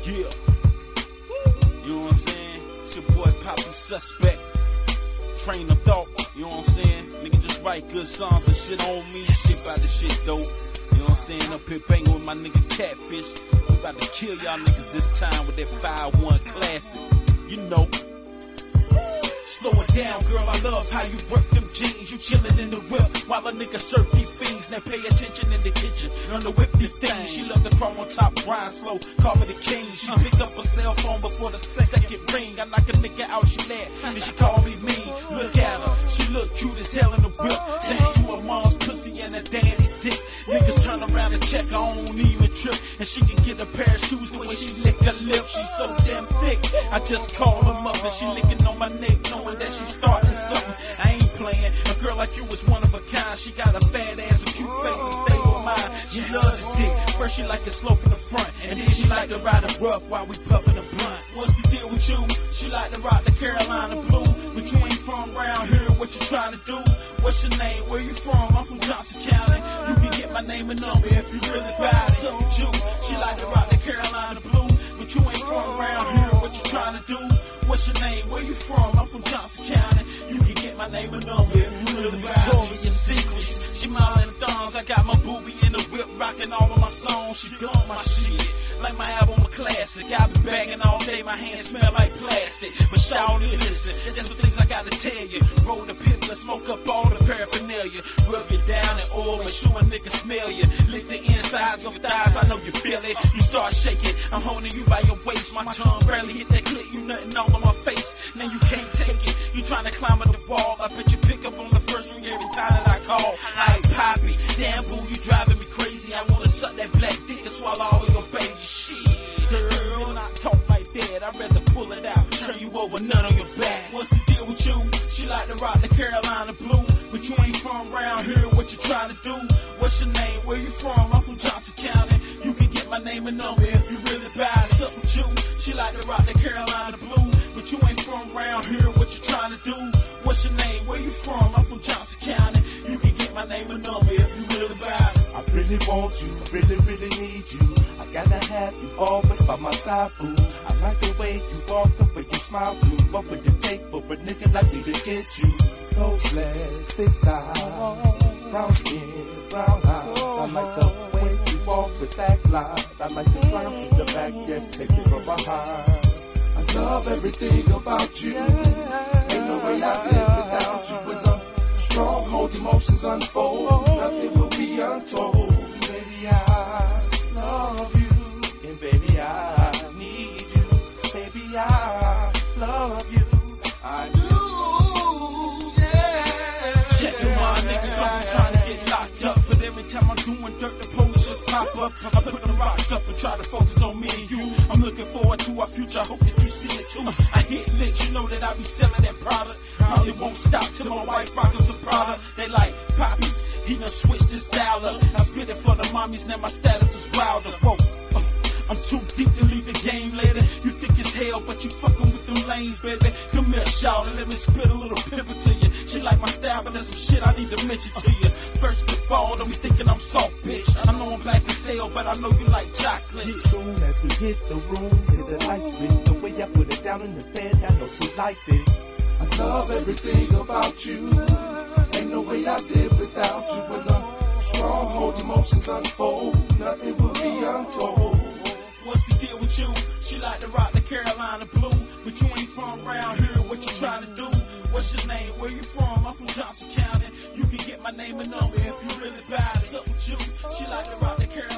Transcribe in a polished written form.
Yeah. You know what I'm saying? It's your boy Poppy Suspect. Train of thought, you know what I'm saying? Nigga just write good songs and shit on me. Shit about the shit though. You know what I'm saying? Up here banging with my nigga Catfish. We about to kill y'all niggas this time with that 5-1 classic. You know. Slow it down, girl, I love how you work them jeans. You chillin' in the whip while a nigga serve these fiends. Now pay attention in the kitchen, on the whip these things. She love the chrome on top, grind slow, call me the king. She pick up her cell phone before the second ring. I knock a nigga out, she mad, then she call me mean. Look at her, she look cute as hell in the whip. Thanks to her mom's pussy and her daddy's dick. Niggas turn around and check, I don't even trip. And she can get a pair of shoes the way she lick her lips. She's so damn thick, I just call her mother. She licking on my neck, knowing that she starting something. I ain't playing. A girl like you is one of a kind. She got a fat ass, a cute face, and stable mind. She loves the dick. First she like it slow from the front, and then she like to ride it rough while we puffin' the blunt. What's the deal with you? She like to rock the Carolina blue, but you ain't from around here. What you trying to do? What's your name? Where you from? I'm from Johnson County. You can get my name and number if you really buy something with you. She like to rock the Carolina blue, but you ain't from around here. What you trying to do? What's your name? Where you from? I'm from Johnson County. You can get my name and number if you really buy. Told me your secrets. She modeling the thongs. I got my boobie in the whip, rocking all of my songs. She gun my shit, like my album a classic. I been bagging all day, my hands smell like plastic. But shawty, listen, there's some things I gotta tell you. Roll the piff, let's smoke up all the paraphernalia. Rub you down in oil and show a nigga smell you. Lick the insides of thighs, I know you feel it. You start shaking, I'm holding you by your waist. My tongue barely hit that clit, you nothing all on my face. Now you can't take it, you trying to climb up the wall. I bet you pick up on the first ring every time that I call. Like Poppy, damn boo, you driving me crazy. I wanna suck that black dick and swallow all of your baby shit. Girl, when I talk like that, I'd rather pull it out, turn you over, none on your back. What's the deal with you? She like to rock the Carolina blue, but you ain't from around here. What you trying to do? What's your name? Where you from? I'm from Johnson County. You can get my name and number if you really buy something with you. She like to rock the Carolina blue, but you ain't from around here. What you trying to do? What's your name? Where you from? I'm from Johnson County. You can get my name and number if you really buy it. I really want you, really, really need you. I gotta have you always by my side, boo. I like the way you walk, the way you smile too. What would it take for a nigga like me to get you? Those legs, thick thighs, brown skin, brown eyes. I like the way you walk with that glide. I like to climb to the back, yes, taste it from behind. I love everything about you. Ain't no way I live without you. When the stronghold emotions unfold, nothing will be untold. Baby, I love you, and baby, I need you. Baby, I love you. I do, yeah. Checking my nigga, I'm trying to get locked up, but every time I'm doing dirt, the police just pop up. I put the rocks up and try to focus on me and you. I'm looking forward to our future, I hope that you see it too. I hit licks, you know that I be selling that product. Probably won't stop till my wife rockin' some product. They like Poppy's, he done switched his style up. I spit it for the mommies, now my status is wilder. Whoa. I'm too deep to leave the game later. You think it's hell, but you fucking with them lanes, baby. Come here, shout and let me spit a little pepper to you. She like my style, but there's some shit I need to mention to you. First of all, don't be thinking I'm soft, bitch. I know I'm black as hell, but I know you like chocolate. Soon as we hit the room, see the light switch. The way I put it down in the bed, I know she liked it. I love everything about you. Ain't no way I live without you. When the stronghold emotions unfold, nothing will be untold. What's the deal with you? She like to rock the Carolina blue, but you ain't from around here. What you trying to do? What's your name? Where you from? I'm from Johnson County. You can get my name and number if you really buy something with you. She like to rock the Carolina